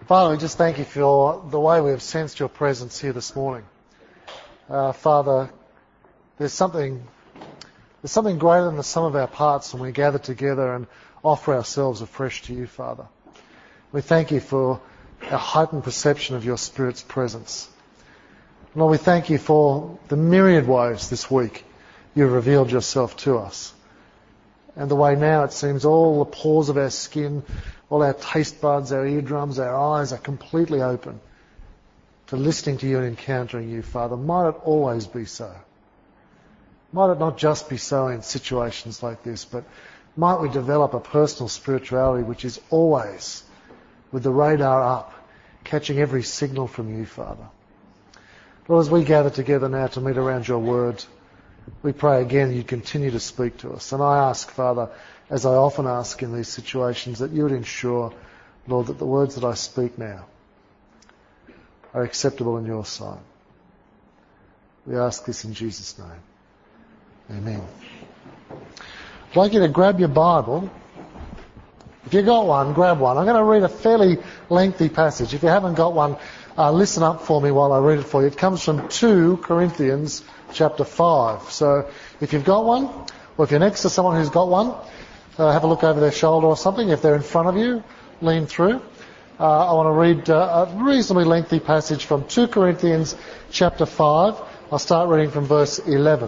Father, we just thank you for the way we have sensed your presence here this morning. Father, there's something greater than the sum of our parts when we gather together and offer ourselves afresh to you, Father. We thank you for our heightened perception of your Spirit's presence. Lord, we thank you for the myriad ways this week you've revealed yourself to us. And the way now it seems all the pores of our skin, all our taste buds, our eardrums, our eyes are completely open to listening to you and encountering you, Father. Might it always be so. Might it not just be so in situations like this, but might we develop a personal spirituality which is always with the radar up, catching every signal from you, Father. Lord, as we gather together now to meet around your word, we pray again you continue to speak to us. And I ask, Father, as I often ask in these situations, that you would ensure, Lord, that the words that I speak now are acceptable in your sight. We ask this in Jesus' name. Amen. I'd like you to grab your Bible. If you've got one, grab one. I'm going to read a fairly lengthy passage. If you haven't got one, listen up for me while I read it for you. It comes from 2 Corinthians chapter 5. So if you've got one, or if you're next to someone who's got one, have a look over their shoulder or something. If they're in front of you, lean through. I want to read a reasonably lengthy passage from 2 Corinthians chapter 5. I'll start reading from verse 11.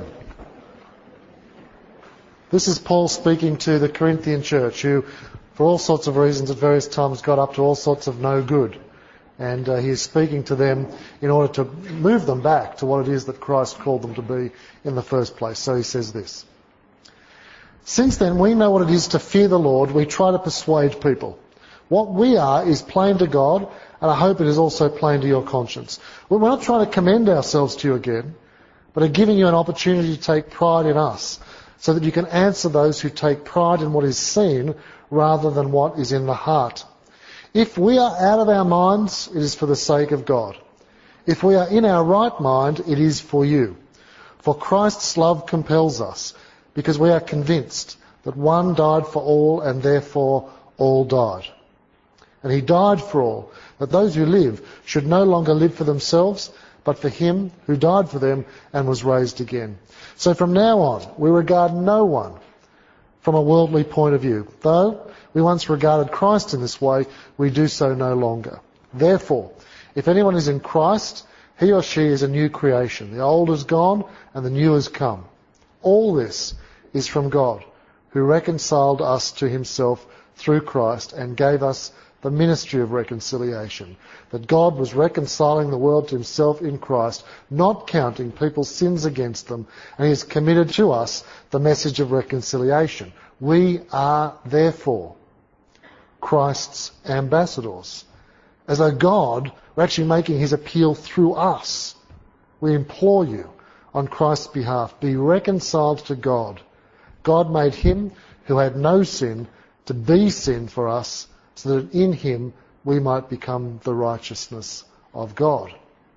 This is Paul speaking to the Corinthian church, who, for all sorts of reasons, at various times got up to all sorts of no good. And he is speaking to them in order to move them back to what it is that Christ called them to be in the first place. So he says this. Since then we know what it is to fear the Lord, we try to persuade people. What we are is plain to God, and I hope it is also plain to your conscience. We're not trying to commend ourselves to you again, but are giving you an opportunity to take pride in us, so that you can answer those who take pride in what is seen rather than what is in the heart. If we are out of our minds, it is for the sake of God. If we are in our right mind, it is for you. For Christ's love compels us, because we are convinced that one died for all, and therefore all died. And he died for all, that those who live should no longer live for themselves, but for him who died for them and was raised again. So from now on, we regard no one from a worldly point of view. Though we once regarded Christ in this way, we do so no longer. Therefore, if anyone is in Christ, he or she is a new creation. The old is gone and the new has come. All this is from God, who reconciled us to himself through Christ and gave us the ministry of reconciliation, that God was reconciling the world to himself in Christ, not counting people's sins against them, and he has committed to us the message of reconciliation. We are, therefore, Christ's ambassadors. As though God were actually making his appeal through us. We implore you, on Christ's behalf, be reconciled to God. God made him who had no sin to be sin for us, so that in him we might become the righteousness of God.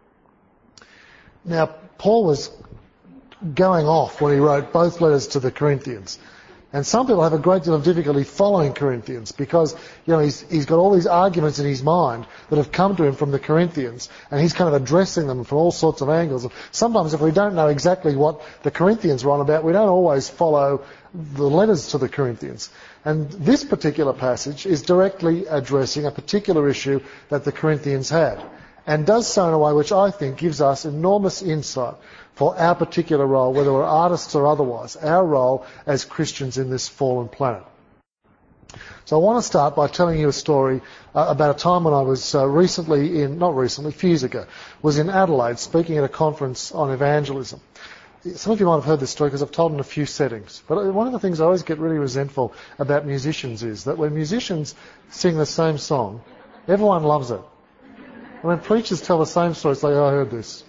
Now, Paul was going off when he wrote both letters to the Corinthians. And some people have a great deal of difficulty following Corinthians because, he's got all these arguments in his mind that have come to him from the Corinthians, and he's kind of addressing them from all sorts of angles. And sometimes if we don't know exactly what the Corinthians were on about, we don't always follow the letters to the Corinthians. And this particular passage is directly addressing a particular issue that the Corinthians had, and does so in a way which I think gives us enormous insight for our particular role, whether we're artists or otherwise, our role as Christians in this fallen planet. So I want to start by telling you a story about a time when I was a few years ago, was in Adelaide speaking at a conference on evangelism. Some of you might have heard this story because I've told it in a few settings. But one of the things I always get really resentful about musicians is that when musicians sing the same song, everyone loves it. And when preachers tell the same story, it's like, I heard this.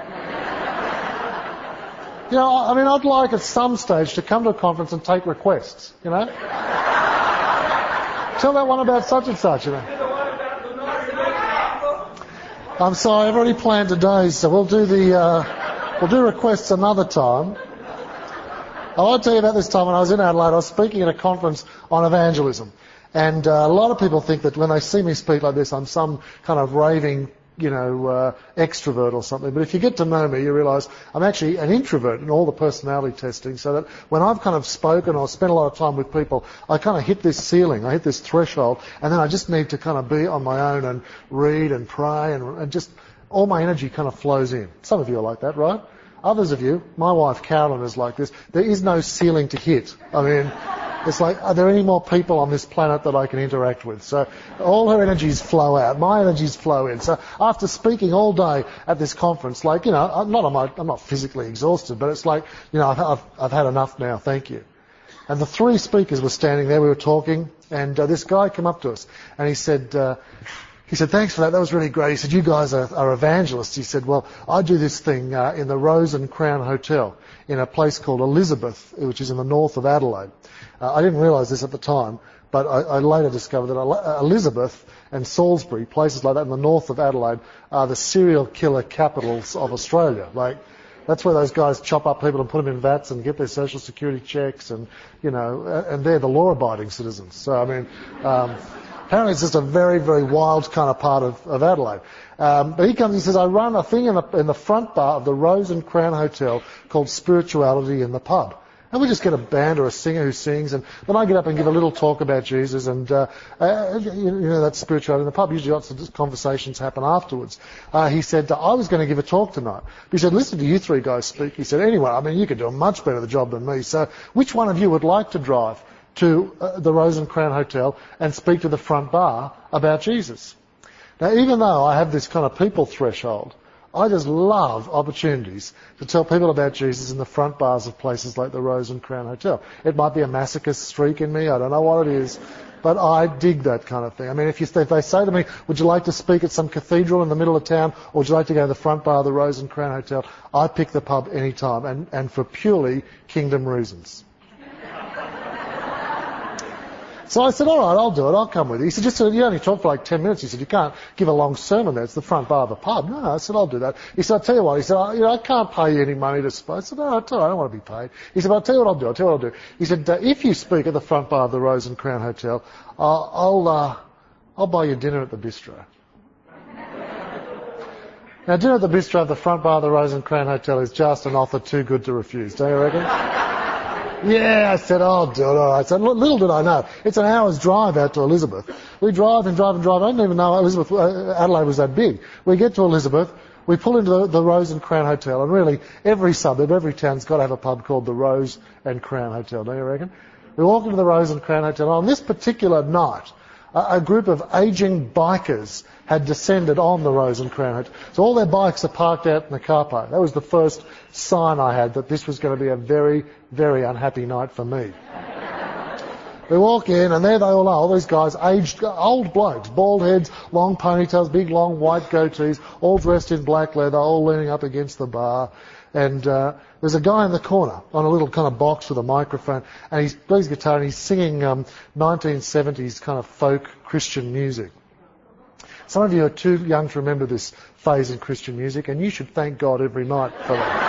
I'd like at some stage to come to a conference and take requests, Tell that one about such and such, I'm sorry, I've already planned today, so we'll do requests another time. I want to tell you about this time when I was in Adelaide. I was speaking at a conference on evangelism. And a lot of people think that when they see me speak like this, I'm some kind of raving, extrovert or something. But if you get to know me, you realise I'm actually an introvert in all the personality testing, so that when I've kind of spoken or spent a lot of time with people, I kind of hit this ceiling, I hit this threshold, and then I just need to kind of be on my own and read and pray and just all my energy kind of flows in. Some of you are like that, right? Others of you, my wife Carolyn is like this. There is no ceiling to hit. I mean, it's like, are there any more people on this planet that I can interact with? So all her energies flow out. My energies flow in. So after speaking all day at this conference, I'm not physically exhausted, but it's like, I've had enough now. Thank you. And the three speakers were standing there. We were talking, and this guy came up to us, and he said, thanks for that. That was really great. He said, you guys are evangelists. He said, well, I do this thing in the Rose and Crown Hotel in a place called Elizabeth, which is in the north of Adelaide. I didn't realise this at the time, but I later discovered that Elizabeth and Salisbury, places like that in the north of Adelaide, are the serial killer capitals of Australia. Like, that's where those guys chop up people and put them in vats and get their social security checks, and and they're the law-abiding citizens. So I mean, apparently it's just a very, very wild kind of part of Adelaide. But he comes, he says, I run a thing in the front bar of the Rose and Crown Hotel called Spirituality in the Pub. And we just get a band or a singer who sings, and then I get up and give a little talk about Jesus, and that's spirituality in the pub. Usually lots of conversations happen afterwards. He said, I was going to give a talk tonight. But he said, listen to you three guys speak. He said, anyway, I mean, you could do a much better job than me. So which one of you would like to drive to the Rose and Crown Hotel and speak to the front bar about Jesus? Now, even though I have this kind of people threshold, I just love opportunities to tell people about Jesus in the front bars of places like the Rose and Crown Hotel. It might be a masochist streak in me, I don't know what it is, but I dig that kind of thing. I mean, if they say to me, would you like to speak at some cathedral in the middle of town, or would you like to go to the front bar of the Rose and Crown Hotel, I pick the pub any time, and for purely kingdom reasons. So I said, all right, I'll do it. I'll come with you. He said, you only talk for like 10 minutes. He said, you can't give a long sermon there. It's the front bar of the pub. No, I said, I'll do that. He said, I'll tell you what. He said, I can't pay you any money to speak. I said, no, I don't want to be paid. He said, I'll tell you what I'll do. He said, if you speak at the front bar of the Rose and Crown Hotel, I'll buy you dinner at the bistro. Now, dinner at the bistro at the front bar of the Rose and Crown Hotel is just an offer too good to refuse. Don't you reckon? Yeah, I said, I'll do it. All right. So little did I know, it's an hour's drive out to Elizabeth. We drive and drive and drive. I didn't even know Adelaide was that big. We get to Elizabeth, we pull into the Rose and Crown Hotel, and really every suburb, every town's got to have a pub called the Rose and Crown Hotel, don't you reckon? We walk into the Rose and Crown Hotel, and on this particular night, a group of ageing bikers had descended on the Rose and Crown Hotel. So all their bikes are parked out in the car park. That was the first sign I had that this was going to be a very, very unhappy night for me. We walk in, and there they all are, all these guys, aged, old blokes, bald heads, long ponytails, big long white goatees, all dressed in black leather, all leaning up against the bar. And there's a guy in the corner on a little kind of box with a microphone, and he plays guitar and he's singing 1970s kind of folk Christian music. Some of you are too young to remember this phase in Christian music, and you should thank God every night for that.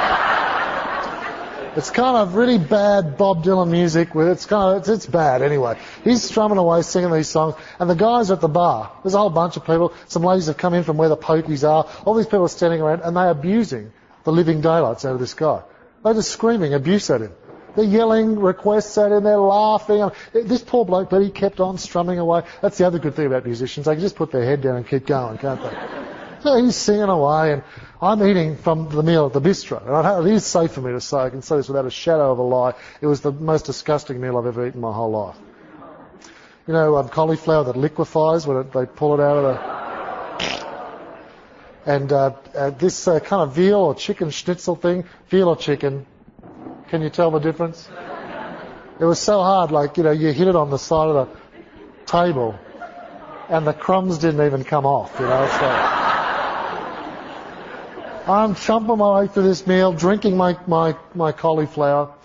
It's kind of really bad Bob Dylan music. It's bad anyway. He's strumming away singing these songs, and the guys are at the bar. There's a whole bunch of people. Some ladies have come in from where the pokies are. All these people are standing around, and they're abusing the living daylights out of this guy. They're just screaming abuse at him. They're yelling requests at him. They're laughing. This poor bloke, but he kept on strumming away. That's the other good thing about musicians. They can just put their head down and keep going, can't they? So he's singing away, and I'm eating from the meal at the bistro. And it is safe for me to say, I can say this without a shadow of a lie, it was the most disgusting meal I've ever eaten in my whole life. You know, cauliflower that liquefies when they pull it out of the... And this kind of veal or chicken schnitzel thing, veal or chicken, can you tell the difference? It was so hard, you hit it on the side of the table, and the crumbs didn't even come off, so... I'm chomping my way through this meal, drinking my cauliflower.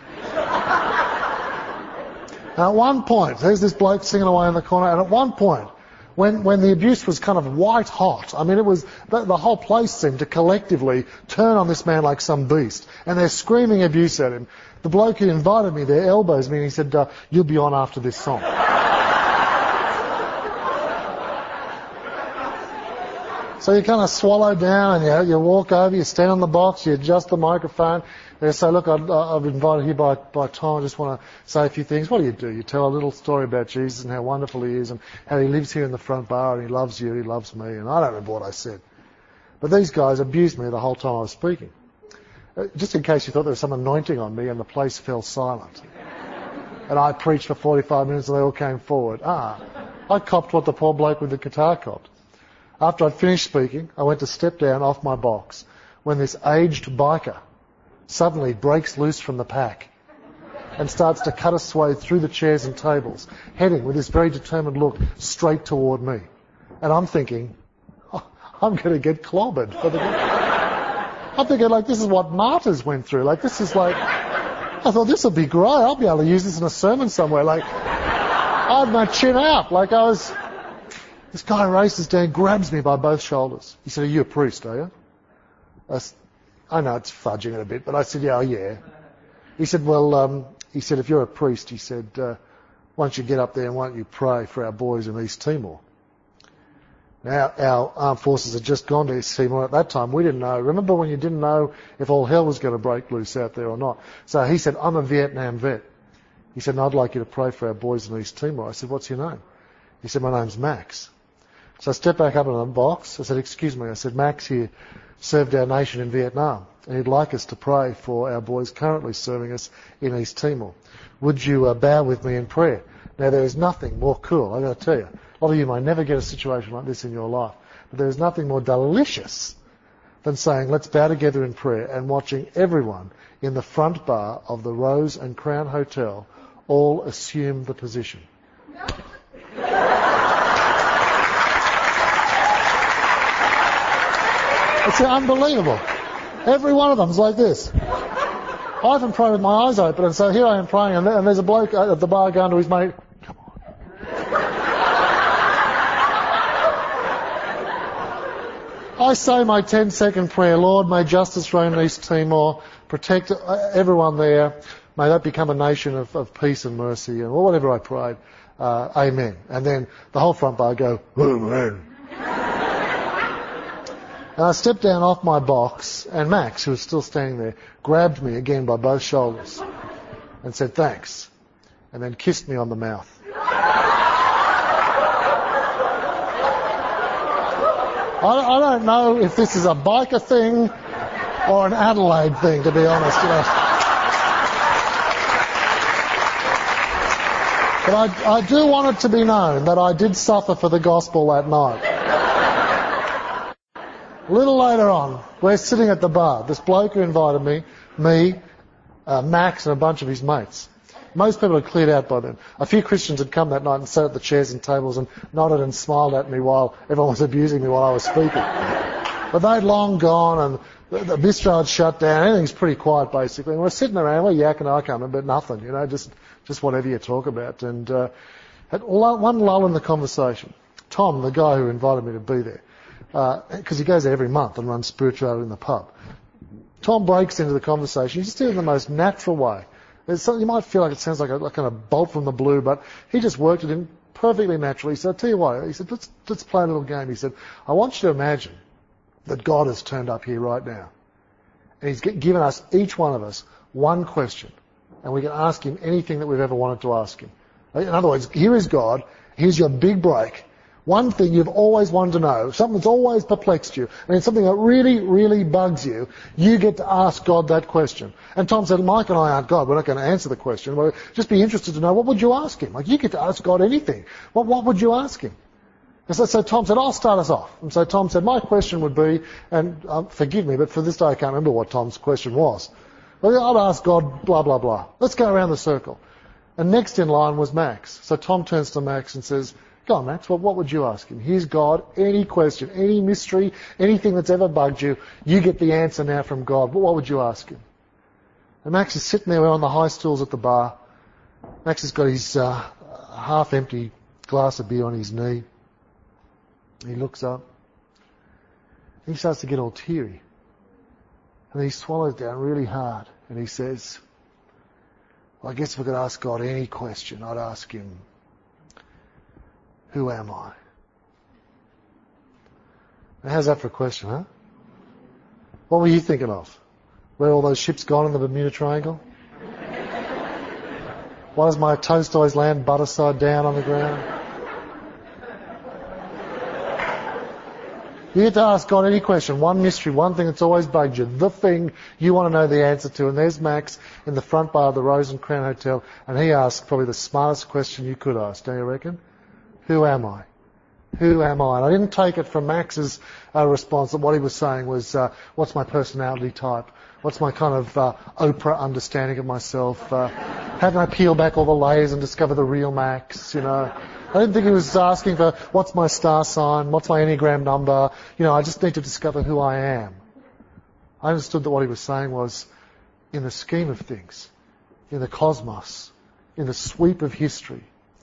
Now, at one point, there's this bloke singing away in the corner, and at one point, when the abuse was kind of white hot, I mean, it was the whole place seemed to collectively turn on this man like some beast, and they're screaming abuse at him. The bloke who invited me there elbows me, and he said, "You'll be on after this song." So you kind of swallow down and you walk over, you stand on the box, you adjust the microphone. You say, look, I've been invited here by Tom. I just want to say a few things. What do? You tell a little story about Jesus and how wonderful he is and how he lives here in the front bar and he loves you, he loves me. And I don't remember what I said. But these guys abused me the whole time I was speaking. Just in case you thought there was some anointing on me and the place fell silent. And I preached for 45 minutes and they all came forward. I copped what the poor bloke with the guitar copped. After I'd finished speaking, I went to step down off my box when this aged biker suddenly breaks loose from the pack and starts to cut a swathe through the chairs and tables, heading with this very determined look straight toward me. And I'm thinking, I'm going to get clobbered. I'm thinking, like, this is what martyrs went through. Like, this is like, I thought, this will be great. I'll be able to use this in a sermon somewhere. Like, I had my chin out. Like, this guy races down, grabs me by both shoulders. He said, are you a priest, are you? I know it's fudging it a bit, but I said, yeah. He said, if you're a priest, he said, why don't you get up there and why don't you pray for our boys in East Timor? Now, our armed forces had just gone to East Timor at that time. We didn't know. Remember when you didn't know if all hell was going to break loose out there or not? So he said, I'm a Vietnam vet. He said, I'd like you to pray for our boys in East Timor. I said, what's your name? He said, my name's Max. So I stepped back up in the box. I said, excuse me. I said, Max here served our nation in Vietnam, and he'd like us to pray for our boys currently serving us in East Timor. Would you bow with me in prayer? Now, there is nothing more cool, I've got to tell you. A lot of you may never get a situation like this in your life, but there is nothing more delicious than saying, let's bow together in prayer, and watching everyone in the front bar of the Rose and Crown Hotel all assume the position. It's unbelievable. Every one of them's like this. I often pray with my eyes open, and so here I am praying, and there's a bloke at the bar going to his mate, come on. I say my 10-second prayer, Lord, may justice reign in East Timor, protect everyone there, may that become a nation of peace and mercy, and whatever I prayed, amen. And then the whole front bar go, amen. And I stepped down off my box, and Max, who was still standing there, grabbed me again by both shoulders and said, thanks, and then kissed me on the mouth. I don't know if this is a biker thing or an Adelaide thing, to be honest. But I do want it to be known that I did suffer for the gospel that night. A little later on, we're sitting at the bar. This bloke who invited me, Max and a bunch of his mates. Most people had cleared out by then. A few Christians had come that night and sat at the chairs and tables and nodded and smiled at me while everyone was abusing me while I was speaking. But they'd long gone and the bistro had shut down. Everything's pretty quiet basically. And we're sitting around, we're yakking, I can't remember, but nothing, just whatever you talk about. And at one lull in the conversation, Tom, the guy who invited me to be there, because he goes there every month and runs spirituality in the pub. Tom breaks into the conversation. He just did it in the most natural way. There's something, you might feel like it sounds like a kind of bolt from the blue, but he just worked it in perfectly naturally. He said, I'll tell you what, he said, let's play a little game. He said, I want you to imagine that God has turned up here right now. And he's given us, each one of us, one question. And we can ask him anything that we've ever wanted to ask him. In other words, here is God. Here's your big break. One thing you've always wanted to know, something that's always perplexed you, and it's something that really, really bugs you, you get to ask God that question. And Tom said, Mike and I aren't God, we're not going to answer the question, we'll just be interested to know, what would you ask him? Like, you get to ask God anything. What would you ask him? And so Tom said, I'll start us off. And so Tom said, my question would be, and forgive me, but for this day I can't remember what Tom's question was. Well, I'd ask God, blah, blah, blah. Let's go around the circle. And next in line was Max. So Tom turns to Max and says, go on, Max, what would you ask him? Here's God, any question, any mystery, anything that's ever bugged you, you get the answer now from God. What would you ask him? And Max is sitting there on the high stools at the bar. Max has got his half-empty glass of beer on his knee. He looks up. He starts to get all teary. And he swallows down really hard. And he says, well, I guess if I could ask God any question, I'd ask him, who am I? How's that for a question, huh? What were you thinking of? Where all those ships gone in the Bermuda Triangle? Why does my toast always land butter side down on the ground? You get to ask God any question, one mystery, one thing that's always bugged you, the thing you want to know the answer to. And there's Max in the front bar of the Rose and Crown Hotel, and he asked probably the smartest question you could ask, don't you reckon? Who am I? Who am I? And I didn't take it from Max's response that what he was saying was, what's my personality type? What's my kind of Oprah understanding of myself? How can I peel back all the layers and discover the real Max, you know? I didn't think he was asking for what's my star sign, what's my Enneagram number. You know, I just need to discover who I am. I understood that what he was saying was, in the scheme of things, in the cosmos, in the sweep of history,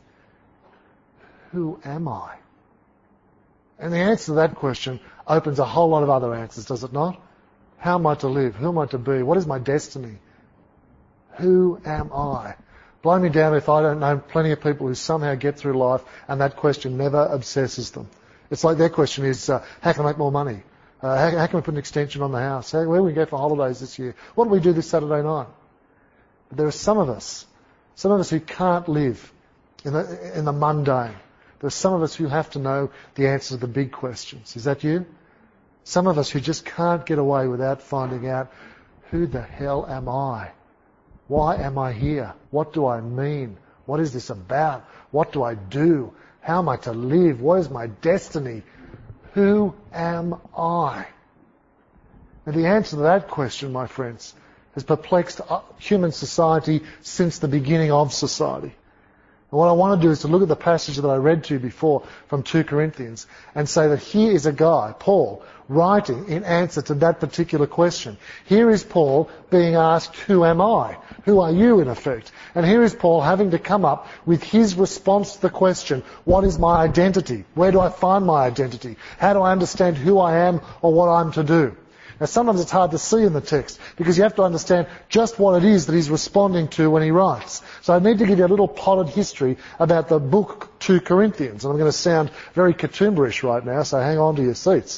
who am I? And the answer to that question opens a whole lot of other answers, does it not? How am I to live? Who am I to be? What is my destiny? Who am I? Blow me down if I don't know plenty of people who somehow get through life and that question never obsesses them. It's like their question is, how can I make more money? How can we put an extension on the house? Where will we go for holidays this year? What do we do this Saturday night? But there are some of us who can't live in the mundane. There are some of us who have to know the answer to the big questions. Is that you? Some of us who just can't get away without finding out, who the hell am I? Why am I here? What do I mean? What is this about? What do I do? How am I to live? What is my destiny? Who am I? And the answer to that question, my friends, has perplexed human society since the beginning of society. And what I want to do is to look at the passage that I read to you before from 2 Corinthians and say that here is a guy, Paul, writing in answer to that particular question. Here is Paul being asked, who am I? Who are you, in effect? And here is Paul having to come up with his response to the question, what is my identity? Where do I find my identity? How do I understand who I am or what I'm to do? Now, sometimes it's hard to see in the text because you have to understand just what it is that he's responding to when he writes. So I need to give you a little potted history about the book 2 Corinthians. And I'm going to sound very Katoomba-ish right now, so hang on to your seats.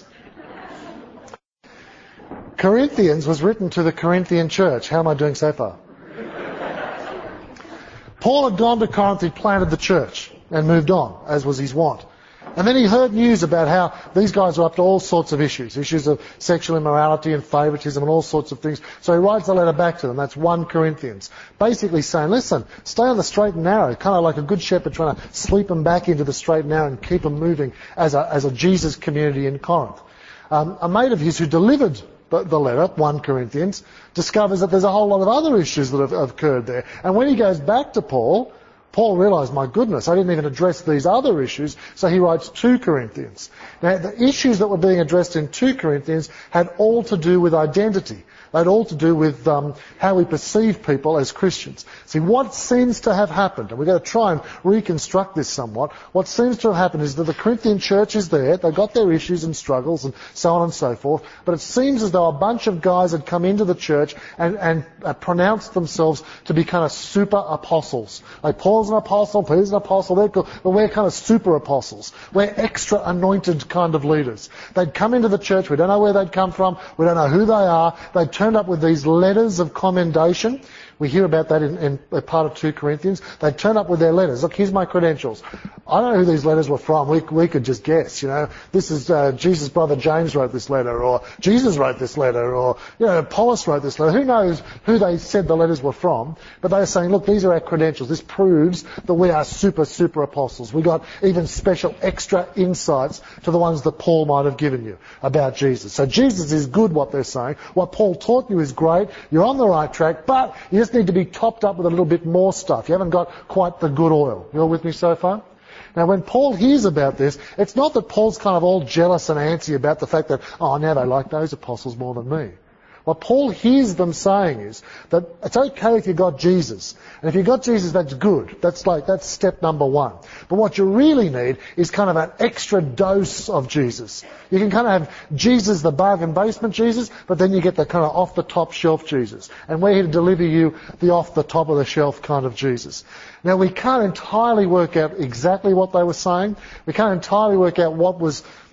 Corinthians was written to the Corinthian church. How am I doing so far? Paul had gone to Corinth, he planted the church and moved on, as was his wont. And then he heard news about how these guys were up to all sorts of issues of sexual immorality and favouritism and all sorts of things. So he writes a letter back to them. That's 1 Corinthians. Basically saying, listen, stay on the straight and narrow, kind of like a good shepherd trying to sweep them back into the straight and narrow and keep them moving as a Jesus community in Corinth. A mate of his who delivered the letter, 1 Corinthians, discovers that there's a whole lot of other issues that have occurred there. And when he goes back to Paul realised, my goodness, I didn't even address these other issues, so he writes 2 Corinthians. Now, the issues that were being addressed in 2 Corinthians had all to do with identity. They had all to do with how we perceive people as Christians. See, what seems to have happened, and we've got to try and reconstruct this somewhat, what seems to have happened is that the Corinthian church is there, they've got their issues and struggles and so on and so forth, but it seems as though a bunch of guys had come into the church and pronounced themselves to be kind of super apostles. Like Paul's an apostle, Peter's an apostle, they're cool, but we're kind of super apostles. We're extra anointed kind of leaders. They'd come into the church, we don't know where they'd come from, we don't know who they are, they'd turned up with these letters of commendation. We hear about that in part of 2 Corinthians. They turn up with their letters. Look, here's my credentials. I don't know who these letters were from. We could just guess, you know. This is Jesus' brother James wrote this letter, or Jesus wrote this letter, or, you know, Apollos wrote this letter. Who knows who they said the letters were from? But they are saying, look, these are our credentials. This proves that we are super apostles. We got even special extra insights to the ones that Paul might have given you about Jesus. So Jesus is good, what they're saying. What Paul taught you is great. You're on the right track, but you just need to be topped up with a little bit more stuff. You haven't got quite the good oil. You all with me so far? Now, when Paul hears about this, it's not that Paul's kind of all jealous and antsy about the fact that, oh, now they like those apostles more than me. What Paul hears them saying is that it's okay if you got Jesus. And if you got Jesus, that's good. That's step number 1. But what you really need is kind of an extra dose of Jesus. You can kind of have Jesus, the bargain basement Jesus, but then you get the kind of off the top shelf Jesus. And we're here to deliver you the off the top of the shelf kind of Jesus. Now, we can't entirely work out exactly what they were saying. We can't entirely work out what was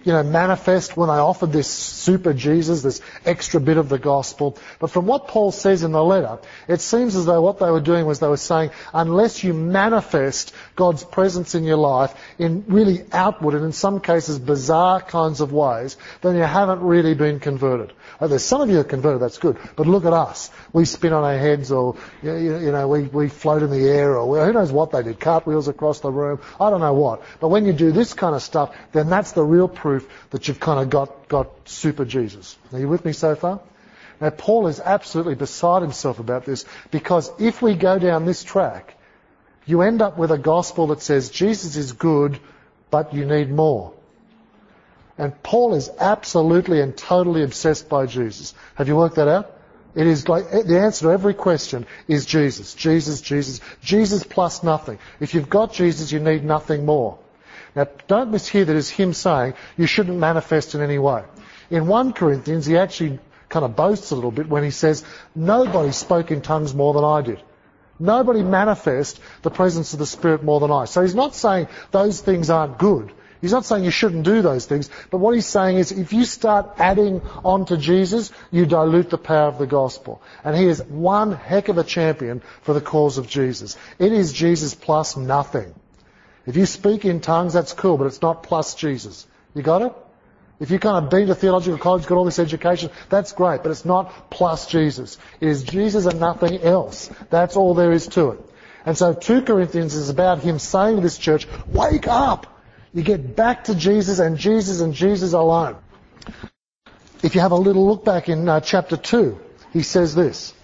manifest when they offered this super Jesus, this extra bit of the gospel. But from what Paul says in the letter, it seems as though what they were doing was they were saying, unless you manifest God's presence in your life in really outward and in some cases bizarre kinds of ways, then you haven't really been converted. There's some of you are converted, that's good. But look at us. We spin on our heads, or we float in the air, or who knows what they did, cartwheels across the room, I don't know what. But when you do this kind of stuff, then that's the real proof that you've kind of got super Jesus. Are you with me so far? Now Paul is absolutely beside himself about this, because if we go down this track, you end up with a gospel that says Jesus is good, but you need more. And Paul is absolutely and totally obsessed by Jesus. Have you worked that out? It is like the answer to every question is Jesus, Jesus, Jesus, Jesus plus nothing. If you've got Jesus, you need nothing more. Now, don't mishear that as him saying you shouldn't manifest in any way. In 1 Corinthians, he actually kind of boasts a little bit when he says, nobody spoke in tongues more than I did. Nobody manifest the presence of the Spirit more than I. So he's not saying those things aren't good. He's not saying you shouldn't do those things, but what he's saying is if you start adding on to Jesus, you dilute the power of the gospel. And he is one heck of a champion for the cause of Jesus. It is Jesus plus nothing. If you speak in tongues, that's cool, but it's not plus Jesus. You got it? If you kind of been to theological college, got all this education, that's great, but it's not plus Jesus. It is Jesus and nothing else. That's all there is to it. And so 2 Corinthians is about him saying to this church, wake up! You get back to Jesus and Jesus alone. If you have a little look back in chapter 2, he says this.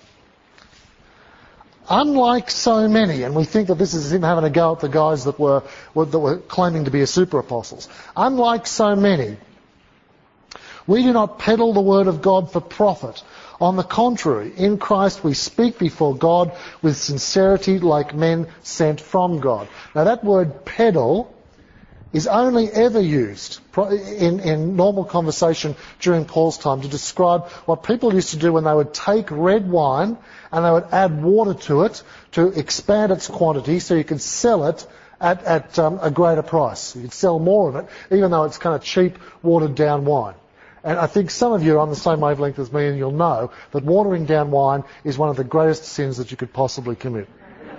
Unlike so many, and we think that this is him having a go at the guys that were claiming to be a super apostles. Unlike so many, we do not peddle the word of God for profit. On the contrary, in Christ we speak before God with sincerity like men sent from God. Now that word peddle is only ever used in normal conversation during Paul's time to describe what people used to do when they would take red wine and they would add water to it to expand its quantity so you could sell it at a greater price. You could sell more of it, even though it's kind of cheap, watered down wine. And I think some of you are on the same wavelength as me, and you'll know that watering down wine is one of the greatest sins that you could possibly commit.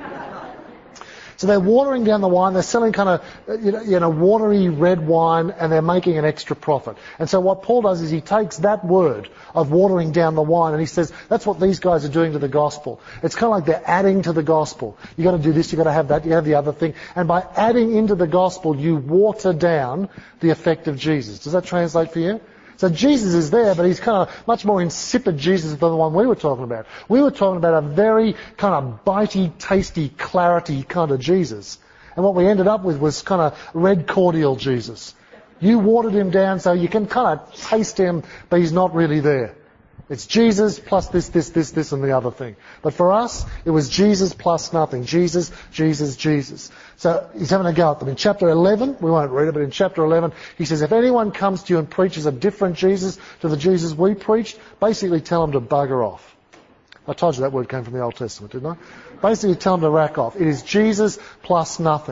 So they're watering down the wine, they're selling kind of, watery red wine, and they're making an extra profit. And so what Paul does is he takes that word of watering down the wine and he says, that's what these guys are doing to the gospel. It's kind of like they're adding to the gospel. You've got to do this, you've got to have that, you have the other thing. And by adding into the gospel, you water down the effect of Jesus. Does that translate for you? So Jesus is there, but he's kind of much more insipid Jesus than the one we were talking about. We were talking about a very kind of bitey, tasty, clarity kind of Jesus. And what we ended up with was kind of red cordial Jesus. You watered him down so you can kind of taste him, but he's not really there. It's Jesus plus this, and the other thing. But for us, it was Jesus plus nothing. Jesus, Jesus, Jesus. So he's having a go at them. In chapter 11, we won't read it, but in chapter 11, he says, if anyone comes to you and preaches a different Jesus to the Jesus we preached, basically tell him to bugger off. I told you that word came from the Old Testament, didn't I? Basically tell him to rack off. It is Jesus plus nothing.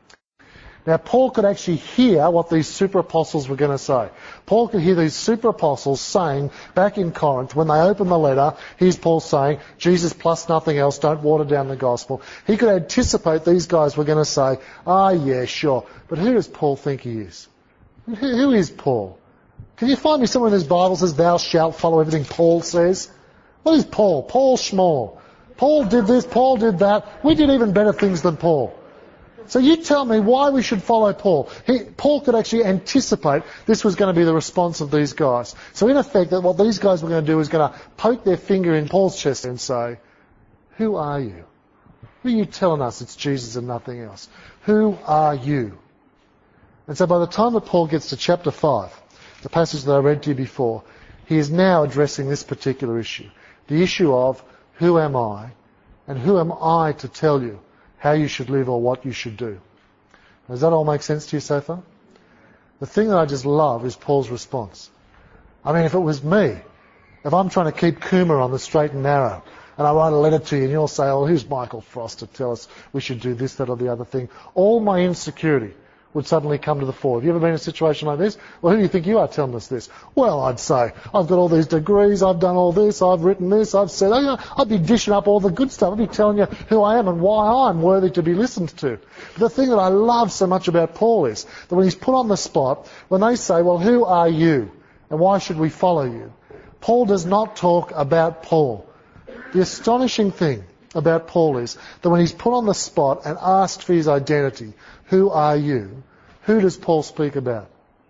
Now, Paul could actually hear what these super apostles were going to say. Paul could hear these super apostles saying, back in Corinth, when they opened the letter, here's Paul saying, Jesus plus nothing else, don't water down the gospel. He could anticipate these guys were going to say, yeah, sure. But who does Paul think he is? Who is Paul? Can you find me somewhere in his Bible that says, thou shalt follow everything Paul says? What is Paul? Paul Schmall. Paul did this, Paul did that. We did even better things than Paul. So you tell me why we should follow Paul. Paul could actually anticipate this was going to be the response of these guys. So in effect, that what these guys were going to do is going to poke their finger in Paul's chest and say, who are you? Who are you telling us it's Jesus and nothing else? Who are you? And so by the time that Paul gets to chapter 5, the passage that I read to you before, he is now addressing this particular issue. The issue of who am I and who am I to tell you how you should live or what you should do. Does that all make sense to you so far? The thing that I just love is Paul's response. I mean, if it was me, if I'm trying to keep Cooma on the straight and narrow, and I write a letter to you and you'll say, oh, who's Michael Frost to tell us we should do this, that or the other thing, all my insecurity would suddenly come to the fore. Have you ever been in a situation like this? Well, who do you think you are telling us this? Well, I'd say, I've got all these degrees, I've done all this, I've written this, I've said, I'd be dishing up all the good stuff. I'd be telling you who I am and why I'm worthy to be listened to. But the thing that I love so much about Paul is that when he's put on the spot, when they say, well, who are you and why should we follow you? Paul does not talk about Paul. The astonishing thing about Paul is that when he's put on the spot and asked for his identity, who are you? Who does Paul speak about?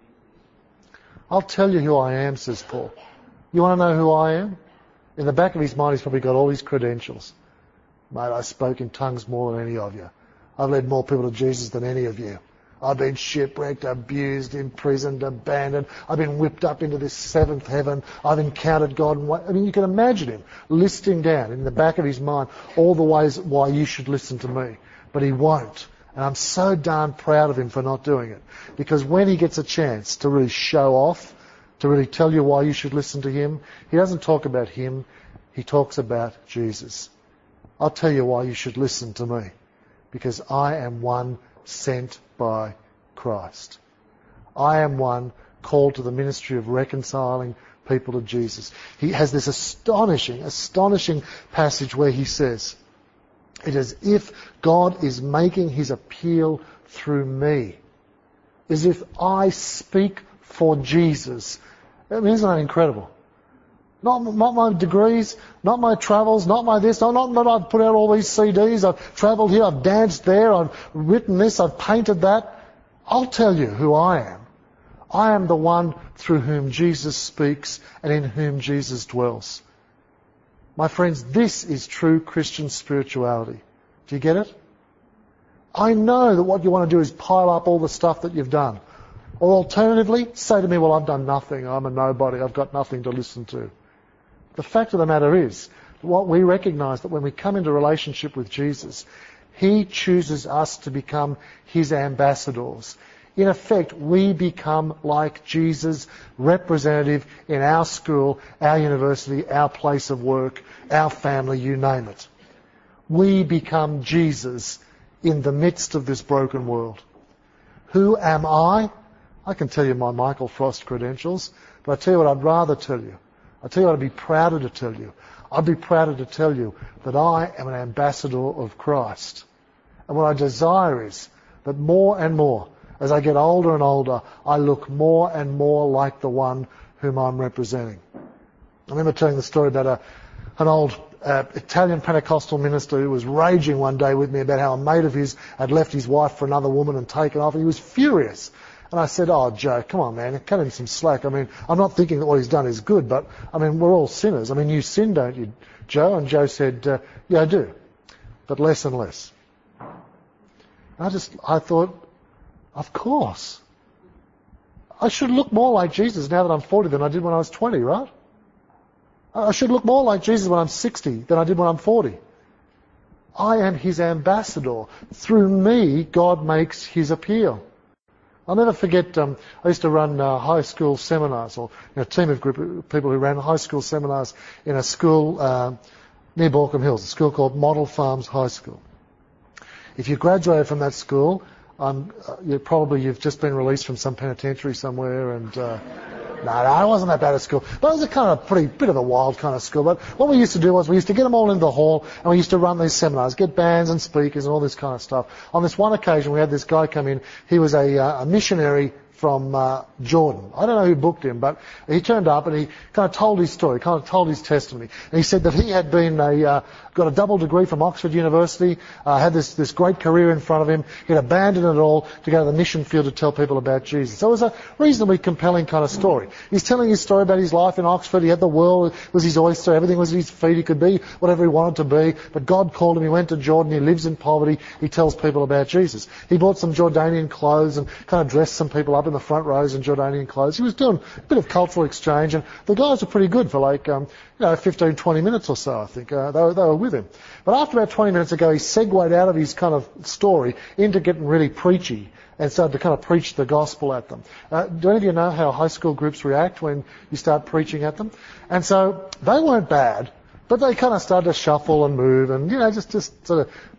I'll tell you who I am, says Paul. You want to know who I am? In the back of his mind, he's probably got all his credentials. Mate, I spoke in tongues more than any of you. I've led more people to Jesus than any of you. I've been shipwrecked, abused, imprisoned, abandoned. I've been whipped up into this seventh heaven. I've encountered God. I mean, you can imagine him listing down in the back of his mind all the ways why you should listen to me. But he won't. And I'm so darn proud of him for not doing it. Because when he gets a chance to really show off, to really tell you why you should listen to him, he doesn't talk about him. He talks about Jesus. I'll tell you why you should listen to me. Because I am one sent by Christ. I am one called to the ministry of reconciling people to Jesus. He has this astonishing passage where he says, it is if God is making his appeal through me. As if I speak for Jesus. I mean, isn't that incredible? Not my degrees, not my travels, not my this, not I've put out all these CDs, I've travelled here, I've danced there, I've written this, I've painted that. I'll tell you who I am. I am the one through whom Jesus speaks and in whom Jesus dwells. My friends, this is true Christian spirituality. Do you get it? I know that what you want to do is pile up all the stuff that you've done. Or alternatively, say to me, well, I've done nothing, I'm a nobody, I've got nothing to listen to. The fact of the matter is, what we recognise that when we come into relationship with Jesus, he chooses us to become his ambassadors. In effect, we become like Jesus' representative in our school, our university, our place of work, our family, you name it. We become Jesus in the midst of this broken world. Who am I? I can tell you my Michael Frost credentials, but I tell you what I'd rather tell you. I tell you what I'd be prouder to tell you. I'd be prouder to tell you that I am an ambassador of Christ. And what I desire is that more and more, as I get older and older, I look more and more like the one whom I'm representing. I remember telling the story about an old Italian Pentecostal minister who was raging one day with me about how a mate of his had left his wife for another woman and taken off, and he was furious. And I said, oh, Joe, come on, man, cut him some slack. I mean, I'm not thinking that what he's done is good, but, I mean, we're all sinners. I mean, you sin, don't you, Joe? And Joe said, yeah, I do, but less and less. I thought, of course. I should look more like Jesus now that I'm 40 than I did when I was 20, right? I should look more like Jesus when I'm 60 than I did when I'm 40. I am his ambassador. Through me, God makes his appeal. I'll never forget, I used to run high school seminars, or a team of group of people who ran high school seminars in a school near Baulkham Hills, a school called Model Farms High School. If you graduated from that school, you've just been released from some penitentiary somewhere, and no, it wasn't that bad a school. But it was a kind of bit of a wild kind of school. But what we used to do was we used to get them all into the hall, and we used to run these seminars, get bands and speakers and all this kind of stuff. On this one occasion, we had this guy come in. He was a missionary from Jordan. I don't know who booked him, but he turned up and he kind of told his story, kind of told his testimony. And he said that he had been got a double degree from Oxford University, had this great career in front of him. He'd abandoned it all to go to the mission field to tell people about Jesus. So it was a reasonably compelling kind of story. He's telling his story about his life in Oxford. He had the world, it was his oyster, everything was at his feet. He could be whatever he wanted to be. But God called him. He went to Jordan. He lives in poverty. He tells people about Jesus. He bought some Jordanian clothes and kind of dressed some people up in the front rows in Jordanian clothes. He was doing a bit of cultural exchange, and the guys were pretty good for 15, 20 minutes or so, I think. They were with him. But after about 20 minutes ago, he segued out of his kind of story into getting really preachy and started to kind of preach the gospel at them. Do any of you know how high school groups react when you start preaching at them? And so they weren't bad, but they kind of started to shuffle and move and, just sort of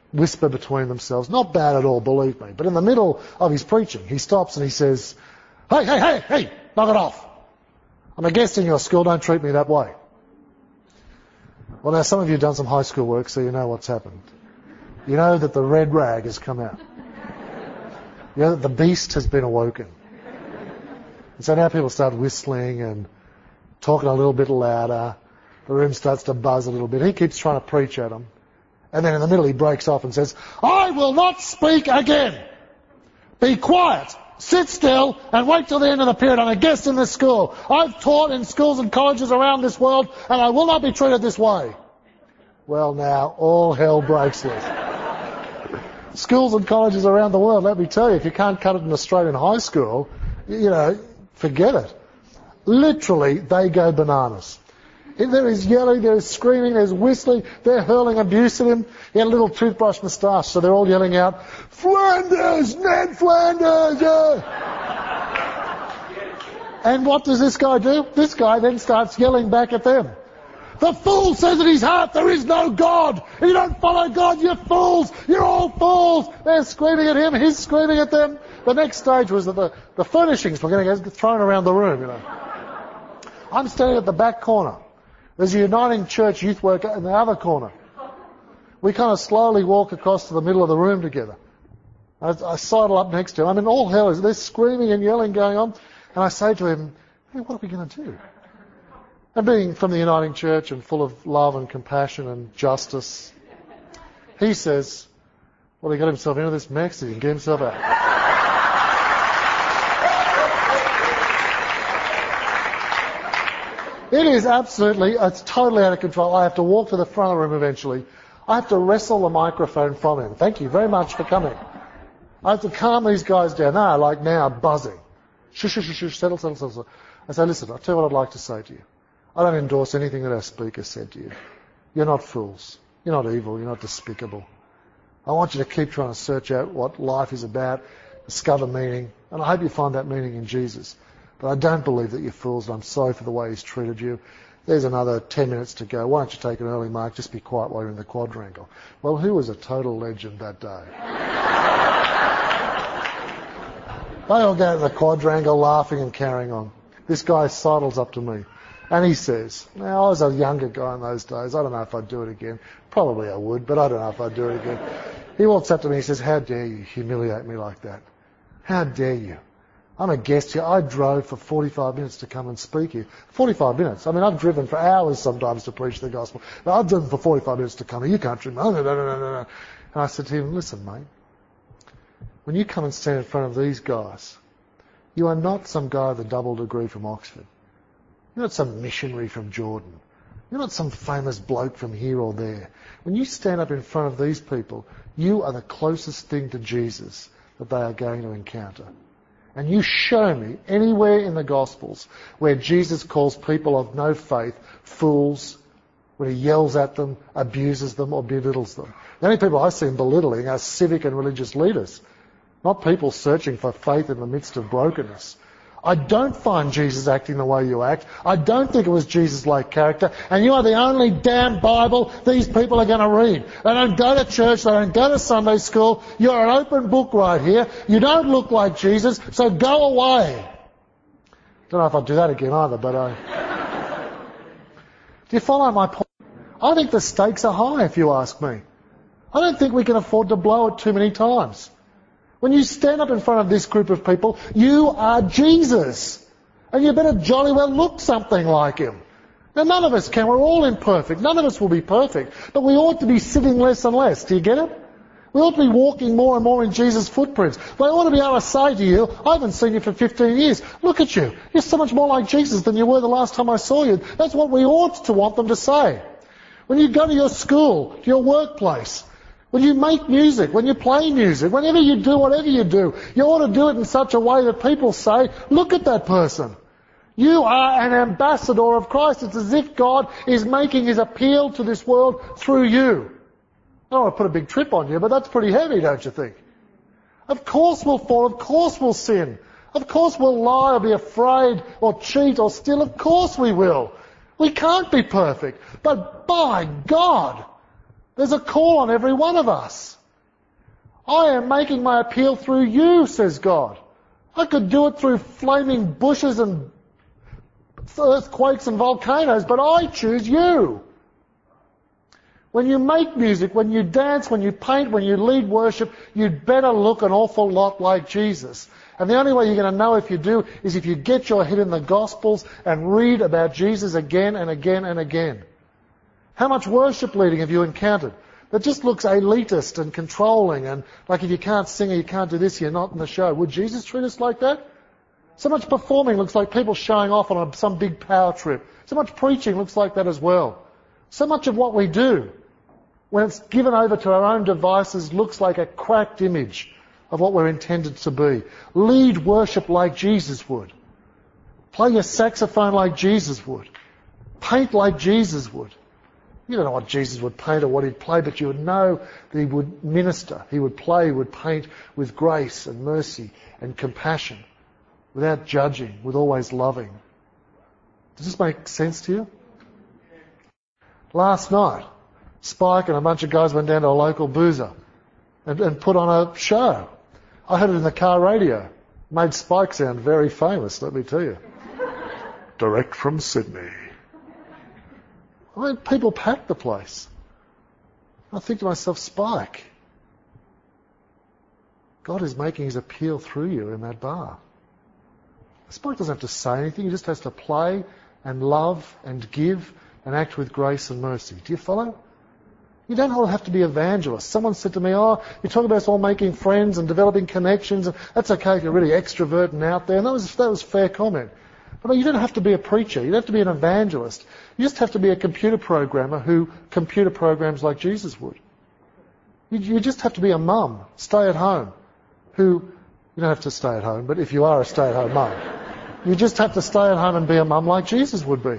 whisper between themselves. Not bad at all, believe me. But in the middle of his preaching, he stops and he says, hey, knock it off. I'm a guest in your school, don't treat me that way. Well, now some of you have done some high school work, so you know what's happened. You know that the red rag has come out. You know that the beast has been awoken. And so now people start whistling and talking a little bit louder. The room starts to buzz a little bit. He keeps trying to preach at them. And then in the middle he breaks off and says, I will not speak again. Be quiet. Sit still and wait till the end of the period. I'm a guest in this school. I've taught in schools and colleges around this world and I will not be treated this way. Well now, all hell breaks loose. Schools and colleges around the world, let me tell you, if you can't cut it in Australian high school, forget it. Literally, they go bananas. There is yelling, there is screaming, there's whistling, they're hurling abuse at him. He had a little toothbrush moustache, so they're all yelling out, Flanders, Ned Flanders! And what does this guy do? This guy then starts yelling back at them. The fool says in his heart there is no God. You don't follow God, you're fools. You're all fools. They're screaming at him, he's screaming at them. The next stage was that the furnishings were going to get thrown around the room, I'm standing at the back corner. There's a Uniting Church youth worker in the other corner. We kind of slowly walk across to the middle of the room together. I sidle up next to him. I mean, all hell is, there's screaming and yelling going on. And I say to him, hey, what are we going to do? And being from the Uniting Church and full of love and compassion and justice, he says, well, he got himself into this mess, he can get himself out. It is it's totally out of control. I have to walk to the front of the room eventually. I have to wrestle the microphone from him. Thank you very much for coming. I have to calm these guys down. They're like now buzzing. Shush, settle. I say, listen, I'll tell you what I'd like to say to you. I don't endorse anything that our speaker said to you. You're not fools. You're not evil. You're not despicable. I want you to keep trying to search out what life is about, discover meaning, and I hope you find that meaning in Jesus. But I don't believe that you're fools, and I'm sorry for the way he's treated you. There's another 10 minutes to go. Why don't you take an early mark? Just be quiet while you're in the quadrangle. Well, who was a total legend that day? They all go to the quadrangle laughing and carrying on. This guy sidles up to me and he says, now I was a younger guy in those days. I don't know if I'd do it again. Probably I would, but I don't know if I'd do it again. He walks up to me and says, how dare you humiliate me like that? How dare you? I'm a guest here. I drove for 45 minutes to come and speak here. 45 minutes. I mean, I've driven for hours sometimes to preach the gospel. But I've driven for 45 minutes to come here. You can't drive. No. And I said to him, listen, mate, when you come and stand in front of these guys, you are not some guy with a double degree from Oxford. You're not some missionary from Jordan. You're not some famous bloke from here or there. When you stand up in front of these people, you are the closest thing to Jesus that they are going to encounter. And you show me anywhere in the Gospels where Jesus calls people of no faith fools, when he yells at them, abuses them or belittles them. The only people I see him belittling are civic and religious leaders, not people searching for faith in the midst of brokenness. I don't find Jesus acting the way you act. I don't think it was Jesus-like character. And you are the only damn Bible these people are going to read. They don't go to church. They don't go to Sunday school. You're an open book right here. You don't look like Jesus, so go away. Don't know if I'd do that again either, but do you follow my point? I think the stakes are high, if you ask me. I don't think we can afford to blow it too many times. When you stand up in front of this group of people, you are Jesus. And you better jolly well look something like him. Now, none of us can. We're all imperfect. None of us will be perfect. But we ought to be sitting less and less. Do you get it? We ought to be walking more and more in Jesus' footprints. They ought to be able to say to you, I haven't seen you for 15 years. Look at you. You're so much more like Jesus than you were the last time I saw you. That's what we ought to want them to say. When you go to your school, to your workplace, when you make music, when you play music, whenever you do whatever you do, you ought to do it in such a way that people say, look at that person. You are an ambassador of Christ. It's as if God is making his appeal to this world through you. I don't want to put a big trip on you, but that's pretty heavy, don't you think? Of course we'll fall. Of course we'll sin. Of course we'll lie or be afraid or cheat or steal. Of course we will. We can't be perfect. But by God, there's a call on every one of us. I am making my appeal through you, says God. I could do it through flaming bushes and earthquakes and volcanoes, but I choose you. When you make music, when you dance, when you paint, when you lead worship, you'd better look an awful lot like Jesus. And the only way you're going to know if you do is if you get your head in the Gospels and read about Jesus again and again and again. How much worship leading have you encountered that just looks elitist and controlling and like if you can't sing or you can't do this, you're not in the show? Would Jesus treat us like that? So much performing looks like people showing off on some big power trip. So much preaching looks like that as well. So much of what we do, when it's given over to our own devices, looks like a cracked image of what we're intended to be. Lead worship like Jesus would. Play your saxophone like Jesus would. Paint like Jesus would. You don't know what Jesus would paint or what he'd play, but you would know that he would minister. He would play, he would paint with grace and mercy and compassion, without judging, with always loving. Does this make sense to you? Last night, Spike and a bunch of guys went down to a local boozer and put on a show. I heard it in the car radio. Made Spike sound very famous, let me tell you. Direct from Sydney. I mean, people packed the place. I think to myself, Spike, God is making his appeal through you in that bar. Spike doesn't have to say anything. He just has to play and love and give and act with grace and mercy. Do you follow? You don't all have to be evangelists. Someone said to me, you talk about us all making friends and developing connections. And that's okay if you're really extrovert and out there. And that was a fair comment. But you don't have to be a preacher. You don't have to be an evangelist. You just have to be a computer programmer who computer programs like Jesus would. You just have to be a mum, stay at home, you don't have to stay at home, but if you are a stay-at-home mum, you just have to stay at home and be a mum like Jesus would be.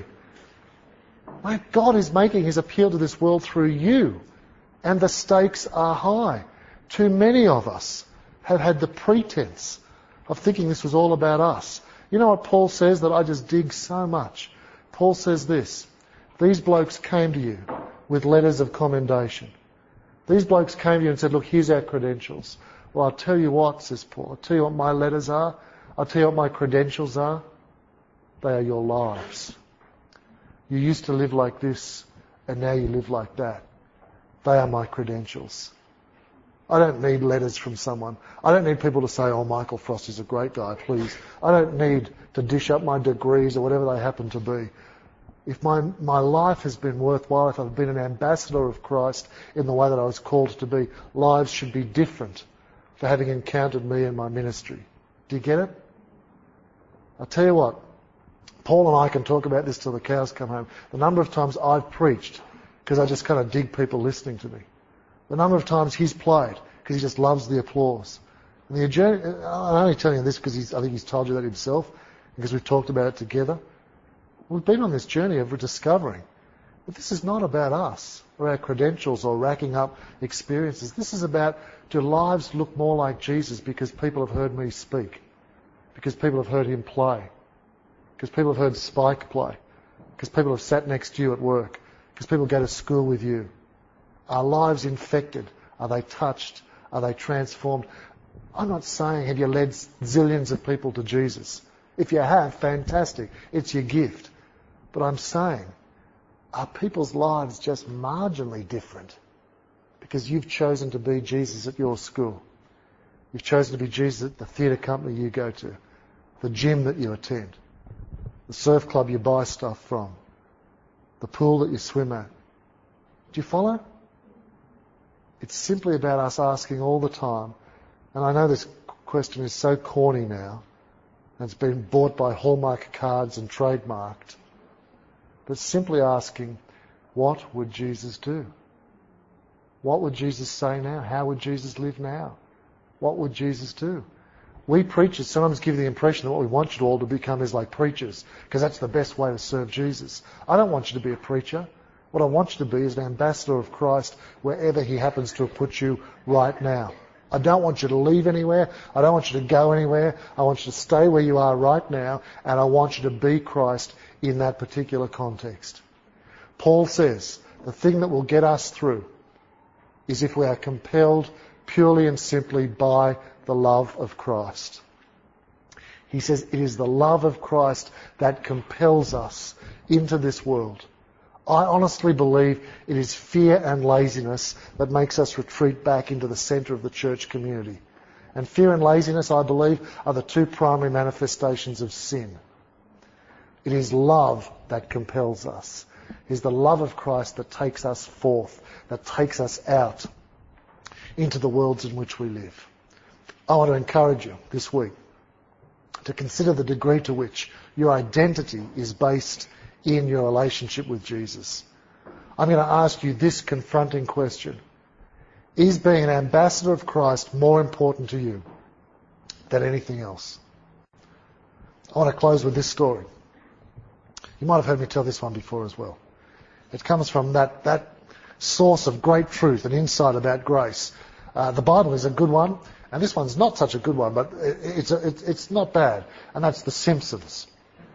My God is making his appeal to this world through you, and the stakes are high. Too many of us have had the pretense of thinking this was all about us. You know what Paul says that I just dig so much? Paul says this, these blokes came to you with letters of commendation. These blokes came to you and said, look, here's our credentials. Well, I'll tell you what, says Paul. I'll tell you what my letters are. I'll tell you what my credentials are. They are your lives. You used to live like this, and now you live like that. They are my credentials. I don't need letters from someone. I don't need people to say, Michael Frost is a great guy, please. I don't need to dish up my degrees or whatever they happen to be. If my life has been worthwhile, if I've been an ambassador of Christ in the way that I was called to be, lives should be different for having encountered me in my ministry. Do you get it? I'll tell you what, Paul and I can talk about this till the cows come home. The number of times I've preached because I just kind of dig people listening to me. The number of times he's played because he just loves the applause. And the journey, I'm only telling you this because I think he's told you that himself, because we've talked about it together. We've been on this journey of discovering that this is not about us or our credentials or racking up experiences. This is about, do lives look more like Jesus because people have heard me speak, because people have heard him play, because people have heard Spike play, because people have sat next to you at work, because people go to school with you. Are lives infected? Are they touched? Are they transformed? I'm not saying have you led zillions of people to Jesus. If you have, fantastic. It's your gift. But I'm saying, are people's lives just marginally different because you've chosen to be Jesus at your school? You've chosen to be Jesus at the theatre company you go to, the gym that you attend, the surf club you buy stuff from, the pool that you swim at. Do you follow? It's simply about us asking all the time, and I know this question is so corny now, and it's been bought by Hallmark cards and trademarked, but simply asking, what would Jesus do? What would Jesus say now? How would Jesus live now? What would Jesus do? We preachers sometimes give the impression that what we want you all to become is like preachers, because that's the best way to serve Jesus. I don't want you to be a preacher. What I want you to be is an ambassador of Christ wherever he happens to have put you right now. I don't want you to leave anywhere. I don't want you to go anywhere. I want you to stay where you are right now, and I want you to be Christ in that particular context. Paul says the thing that will get us through is if we are compelled purely and simply by the love of Christ. He says it is the love of Christ that compels us into this world. I honestly believe it is fear and laziness that makes us retreat back into the centre of the church community. And fear and laziness, I believe, are the two primary manifestations of sin. It is love that compels us. It is the love of Christ that takes us forth, that takes us out into the worlds in which we live. I want to encourage you this week to consider the degree to which your identity is based in your relationship with Jesus. I'm going to ask you this confronting question. Is being an ambassador of Christ more important to you than anything else? I want to close with this story. You might have heard me tell this one before as well. It comes from that source of great truth and insight about grace. The Bible is a good one, and this one's not such a good one, but it's not bad, and that's The Simpsons.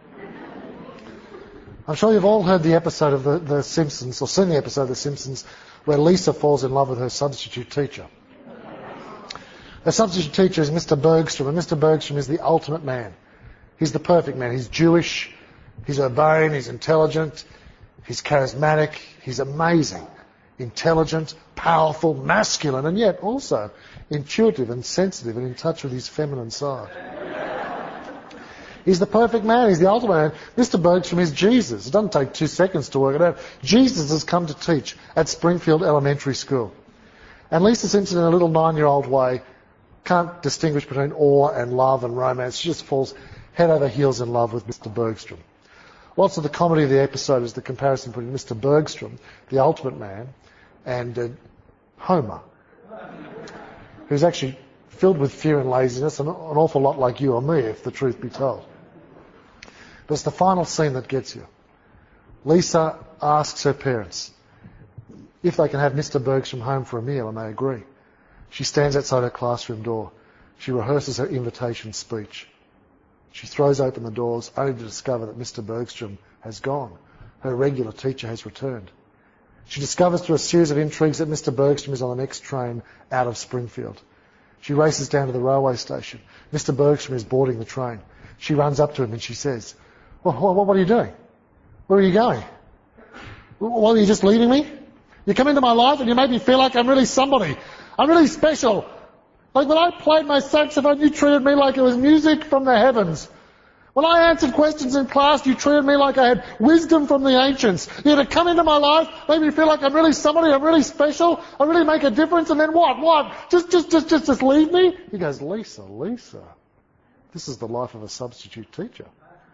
I'm sure you've all heard the episode of The Simpsons, or seen the episode of The Simpsons, where Lisa falls in love with her substitute teacher. Her substitute teacher is Mr. Bergstrom, and Mr. Bergstrom is the ultimate man. He's the perfect man. He's Jewish, he's urbane, he's intelligent, he's charismatic, he's amazing, intelligent, powerful, masculine, and yet also intuitive and sensitive and in touch with his feminine side. He's the perfect man. He's the ultimate man. Mr. Bergstrom is Jesus. It doesn't take 2 seconds to work it out. Jesus has come to teach at Springfield Elementary School. And Lisa Simpson, in a little 9-year-old way, can't distinguish between awe and love and romance. She just falls head over heels in love with Mr. Bergstrom. Lots of the comedy of the episode is the comparison between Mr. Bergstrom, the ultimate man, and Homer, who's actually filled with fear and laziness, and an awful lot like you or me, if the truth be told. But it's the final scene that gets you. Lisa asks her parents if they can have Mr. Bergstrom home for a meal, and they agree. She stands outside her classroom door. She rehearses her invitation speech. She throws open the doors, only to discover that Mr. Bergstrom has gone. Her regular teacher has returned. She discovers through a series of intrigues that Mr. Bergstrom is on the next train out of Springfield. She races down to the railway station. Mr. Bergstrom is boarding the train. She runs up to him and she says, well, what are you doing? Where are you going? Well, are you just leaving me? You come into my life and you make me feel like I'm really somebody. I'm really special. Like when I played my saxophone, you treated me like it was music from the heavens. When I answered questions in class, you treated me like I had wisdom from the ancients. You had to come into my life, make me feel like I'm really somebody, I'm really special, I really make a difference, and then what? What? Just leave me? He goes, Lisa, this is the life of a substitute teacher.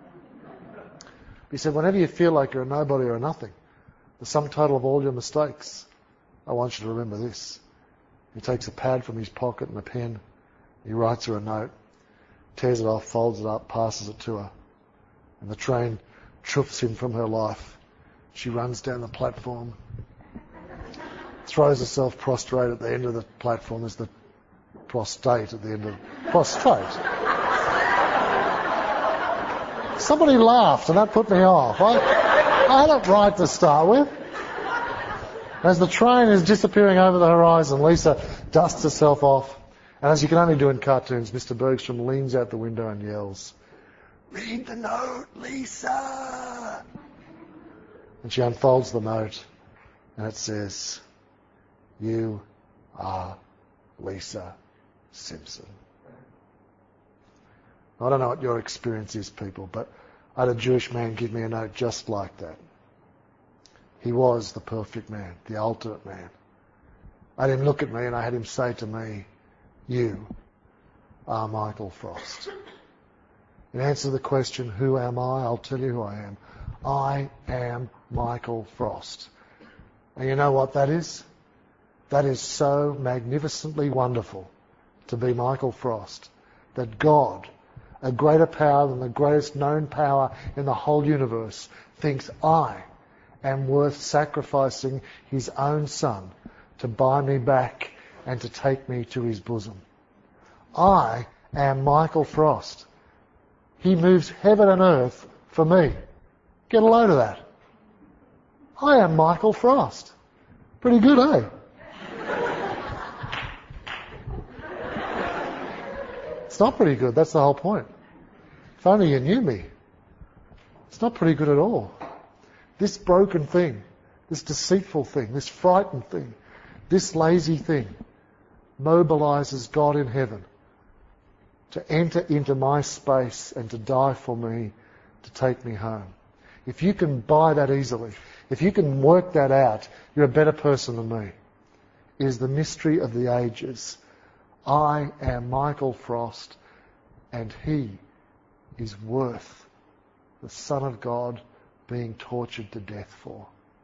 He said, whenever you feel like you're a nobody or a nothing, the sum total of all your mistakes, I want you to remember this. He takes a pad from his pocket and a pen. He writes her a note, tears it off, folds it up, passes it to her. And the train chuffs him from her life. She runs down the platform, throws herself prostrate at the end of the platform. There's the prostate at the end of prostrate. Somebody laughed and that put me off. I had it right to start with. As the train is disappearing over the horizon, Lisa dusts herself off. And as you can only do in cartoons, Mr. Bergstrom leans out the window and yells, "Read the note, Lisa!" And she unfolds the note and it says, "You are Lisa Simpson." I don't know what your experience is, people, but I had a Jewish man give me a note just like that. He was the perfect man, the ultimate man. I had him look at me and I had him say to me, "You are Michael Frost." In answer to the question, who am I? I'll tell you who I am. I am Michael Frost. And you know what that is? That is so magnificently wonderful to be Michael Frost, that God, a greater power than the greatest known power in the whole universe, thinks I am worth sacrificing his own son to buy me back and to take me to his bosom. I am Michael Frost. He moves heaven and earth for me. Get a load of that. I am Michael Frost. Pretty good, eh? It's not pretty good. That's the whole point. If only you knew me. It's not pretty good at all. This broken thing, this deceitful thing, this frightened thing, this lazy thing mobilizes God in heaven to enter into my space and to die for me, to take me home. If you can buy that easily, if you can work that out, you're a better person than me. It is the mystery of the ages. I am Michael Frost, and he is worth the Son of God being tortured to death for.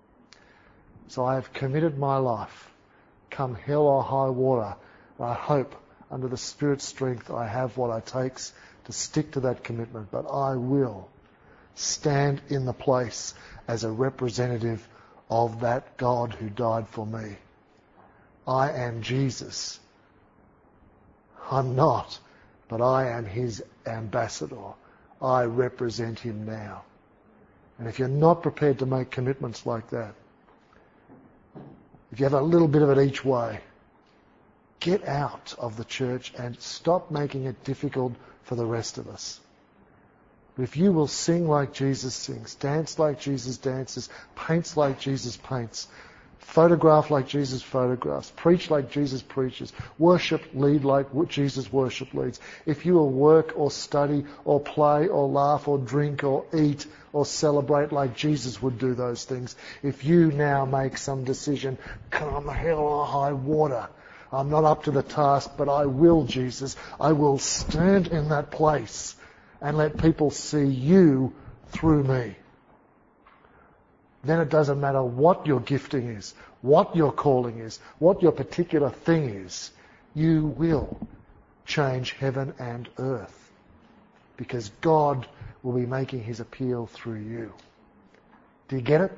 So I have committed my life, come hell or high water, and I hope under the Spirit's strength I have what it takes to stick to that commitment, but I will stand in the place as a representative of that God who died for me. I am Jesus. I'm not, but I am his ambassador. I represent him now. And if you're not prepared to make commitments like that, if you have a little bit of it each way, get out of the church and stop making it difficult for the rest of us. But if you will sing like Jesus sings, dance like Jesus dances, paints like Jesus paints, photograph like Jesus photographs, preach like Jesus preaches, worship, lead like Jesus worship leads. If you will work or study or play or laugh or drink or eat or celebrate like Jesus would do those things, if you now make some decision, come hell or high water, I'm not up to the task, but I will, Jesus. I will stand in that place and let people see you through me. Then it doesn't matter what your gifting is, what your calling is, what your particular thing is. You will change heaven and earth because God will be making his appeal through you. Do you get it?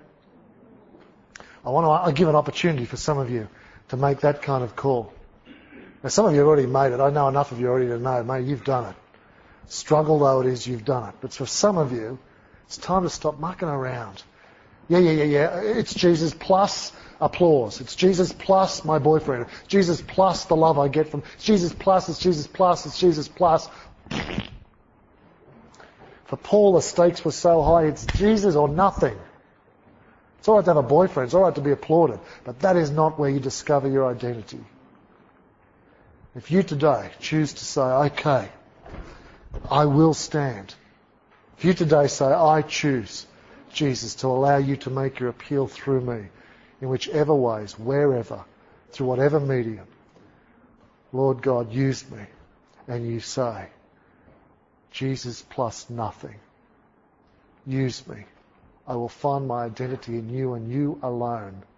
I'll give an opportunity for some of you to make that kind of call. Now, some of you have already made it. I know enough of you already to know, mate, you've done it. Struggle though it is, you've done it. But for some of you, it's time to stop mucking around. Yeah. It's Jesus plus applause. It's Jesus plus my boyfriend. Jesus plus the love I get from. It's Jesus plus, it's Jesus plus, it's Jesus plus. For Paul, the stakes were so high, it's Jesus or nothing. It's all right to have a boyfriend. It's all right to be applauded. But that is not where you discover your identity. If you today choose to say, okay, I will stand. If you today say, I choose, Jesus, to allow you to make your appeal through me, in whichever ways, wherever, through whatever medium, Lord God, use me, and you say, Jesus plus nothing, use me. I will find my identity in you and you alone.